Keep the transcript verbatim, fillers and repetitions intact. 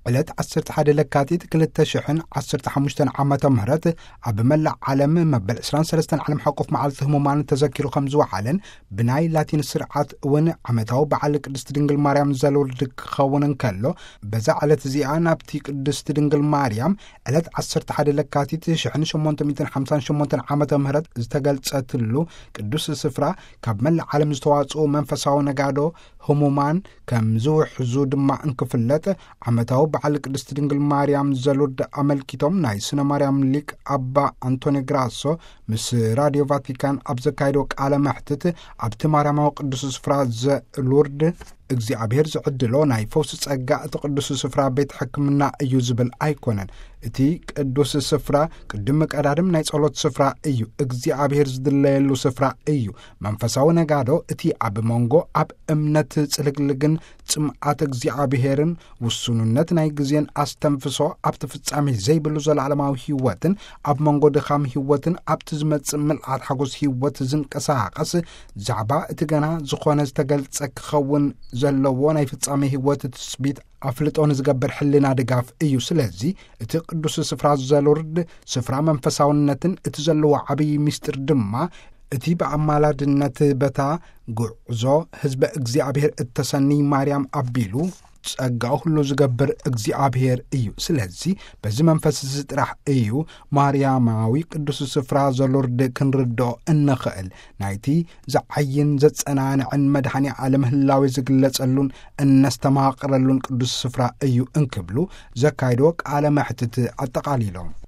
ዕለት ዓሰርተ ሓደ ለካቲት ክልተ ሽሕን ዓሰርተ ሓሙሽተን ዓመተ ምህረት ኣብ መላእ ዓለም መበል ዕስራን ሰለስተን ዓለም ሓቆፍ መዓልቲ ህሙማን ተዘኪሩ ከም ዝወዓለን ብናይ ላቲን ስርዓት እውን ዓመታዊ በዓል ቅድስቲ ድንግል ማርያም ዘሎርድ ክኸውን እንከሎ በዛ ዕለት እዚኣ ናብቲ ቅድስቲ ድንግል ማርያም ዕለት ዓሰርተ ሓደ ለካቲት ሽሕን ሸሞንተ ሚእትን ሓምሳን ሸሞንተን ዓመተ ምህረት ዝተገልጸትሉ ቅዱስ ስፍራ ካብ መላእ ዓለም ዝተዋጽኡ መንፈሳዊ ነጋዶ ህሙማን ከም ዝውሕዙ ድማ እንክፍለጥ ዓመታዊ በዓል ቅድስቲ ድንግል ማርያም ዘሎርድ ኣመልኪቶም ናይ ስነ ማርያም ሊቅ ኣባ አንቶኒ ግራሶ ምስ ራድዮ ቫቲካን ኣብ ዘካይዶ ቃለ መሕትት ኣብቲ ማርያማዊ ቅዱስ ስፍራ ዘሎርድ እግዚአብሔር ዝዕድሎ ናይ ፈውስ ጸጋ እቲ ቅዱስ ስፍራ ቤት ሕክምና እዩ ዝብል ኣይኮነን። እቲ ቅዱስ ስፍራ ቅድም ቀዳድም ናይ ጸሎት ስፍራ እዩ። እግዚአብሔር ዝድለየሉ ስፍራ እዩ። መንፈሳዊ ነጋዶ እቲ ኣብ መንጎ ኣብ እምነት ጽልግልግን ጽምዓት እግዚአብሔርን ውሱንነት ናይ ግዜን ኣስተንፍሶ ኣብቲ ፍጻሜ ዘይብሉ ዘለዓለማዊ ህይወትን ኣብ መንጎ ድኻም ህይወትን ኣብቲ ዝመጽእ ምልዓት ሓጎስ ህይወት ዝንቀሳቐስ ዛዕባ እቲ ገና ዝኾነ ዝተገልጸ ክኸውን ዘለዎ ናይ ፍጻሜ ህይወት ትስቢት ኣፍልጦን ዝገብር ሕልና ድጋፍ እዩ። ስለዚ እቲ ቅዱስ ስፍራ ዘሎርድ ስፍራ መንፈሳውነትን እቲ ዘለዎ ዓብይ ምስጢር ድማ እቲ ብኣማላድነት በታ ጉዕዞ ህዝበ እግዚአብሔር እተሰኒ ማርያም ኣቢሉ ጸጋው ሁሉ ዝገብር እግዚአብሔር እዩ። ስለዚ በዚ መንፈስ ዝጥራሕ እዩ ማርያማዊ ቅዱስ ስፍራ ዘሎርድ ክንርድኦ እንኽእል። ናይቲ ዝዓይን ዘጸናንዕን መድኃኒ ዓለም ህላዊ ዝግለጸሉን እነስተማቕረሉን ቅዱስ ስፍራ እዩ እንክብሉ ዘካይዶ ቃለ መሕትት ኣጠቓሊሎም